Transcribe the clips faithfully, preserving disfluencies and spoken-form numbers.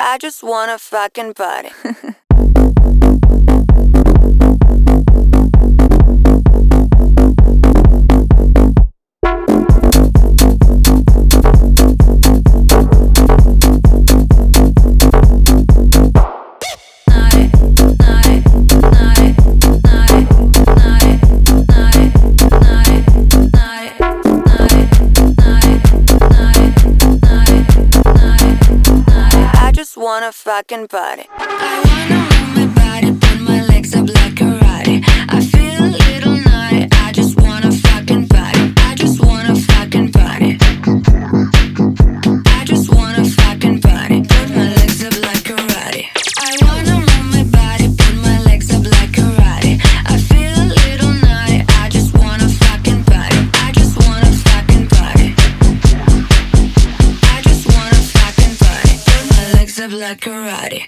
I just wanna fucking party. I just wanna fucking party. I wanna move my body, put my legs up like karate. I feel a little naughty, I just wanna fucking party. I just wanna fucking party. I just wanna fucking party, put my legs up like karate. I wanna move my body, put my legs up like karate. I feel a little naughty, I just wanna fucking party. I just wanna fucking party. I just wanna fucking party, put my legs up like karate.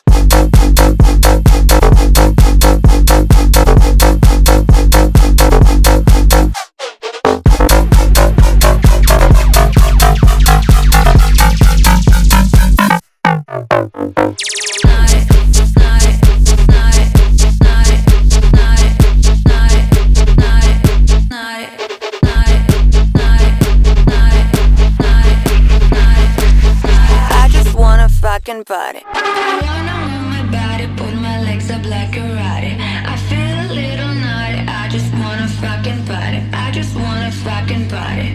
I just wanna fucking party. I wanna move my body, put my legs up like karate. I feel a little naughty, I just wanna fucking party. I just wanna fucking party.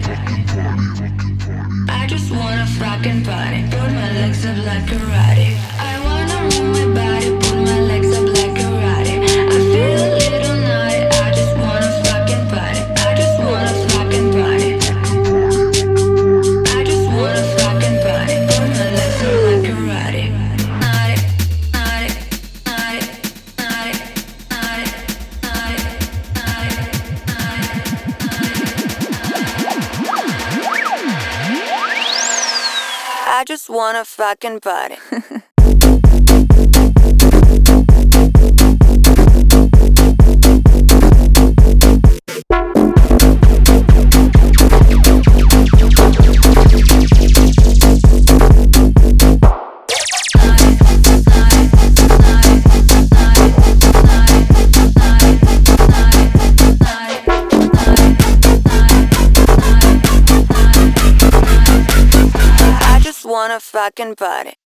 I just wanna fucking party, put my legs up like karate. I wanna move my body, put my legs up like karate. I feel a little naughty, I just wanna fucking party. I just wanna fucking party. I just wanna fucking party, put my legs up like karate. Naughty, naughty, naughty, naughty, naughty, naughty, I just wanna fucking party. I just wanna fucking party.